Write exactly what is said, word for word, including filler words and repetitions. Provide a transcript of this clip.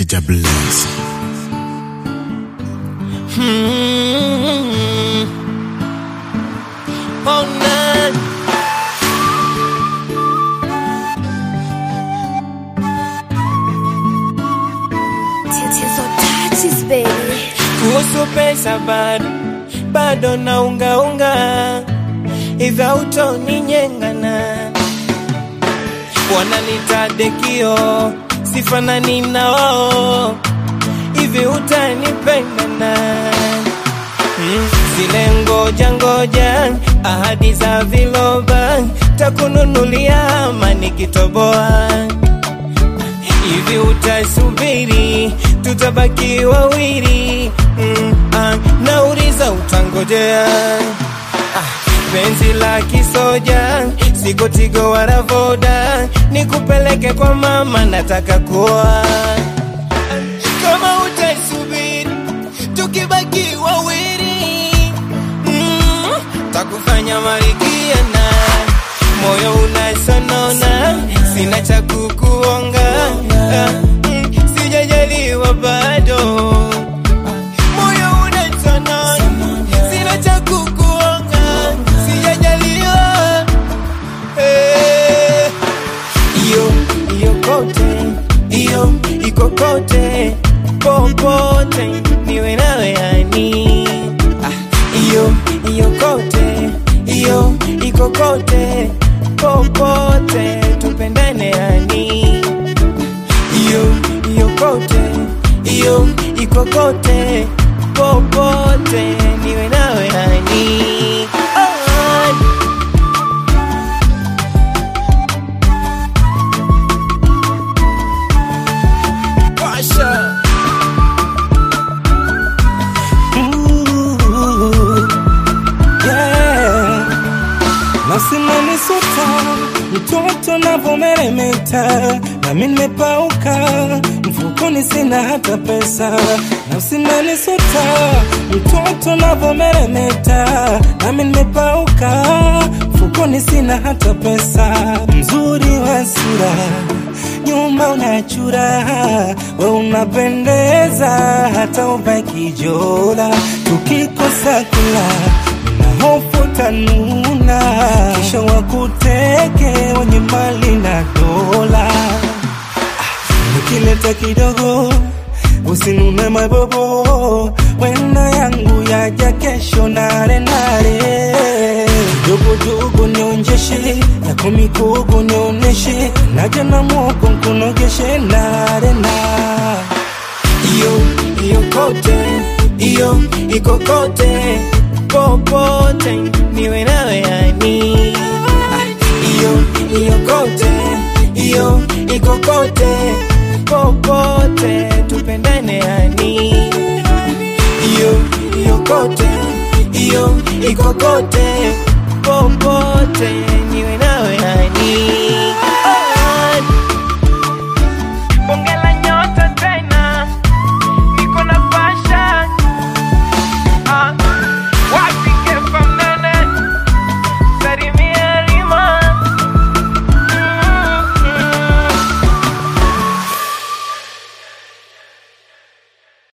Meja Bless. Hmm. Oh, nah. Tatizo touches, baby. Kuhusu pesa bado, bado na unga unga, hivyo utoninyengana. Wananita dekio, sifanani na wao, hivi utanipendana. Mm, zile ngoja ngoja, ahadi za viloba, takununulia ama nikitoboa. Hivi utasubiri, tutabaki wawili. mm, ah, Nauliza utangojea. ah, Penzi la kisoja, siko Tigo wala Voda, nikupeleke kwa mama nataka kuoa. Kama utasubiri, tukibaki wawili, mm, takufanya marikiana. Moyo unasonona, sina cha kukuonga. ah, mm, Sijajaliwa bado. Moyo unasonona, sina cha kukuonga. Sijajaliwa. Eh, iyo, iyo kote, iyo, iko kote, popote, niwe nawe yani. ah, Iyo, iyo kote, iyo, iko kote, popote, tupendane yani. Iyo, iyo kote, iyo, iko kote, popote, niwe nawe yani. oh. Pasha. Nasimani sota, mtoto na vomeremeta, na mimi nimepauka, mfukoni sina hata pesa. Nasimani sota, mtoto na vomeremeta, na mimi nimepauka, mfukoni sina hata pesa. Mzuri wa sura, nyuma unachura, we unapendeza, hata ubaki jola. Tukikosa kula, hofu tanuna, kisha wakuteke wenye mali na dola. Nikileta kidogo, usinune mabobo, wena yangu yaja kesho nare nare. Kidogo dogo nionjeshe, yako mikugu nioneshe, naja na mwoko nkunogeshe nare nare. Iyo, iyo kote, iyo, iko kote, popote, niwe nawe yani. ah, Iyo, iyo kote, iyo, iko kote, popote, tupendane yani. Iyo, iyo kote, iyo, iko kote, popote,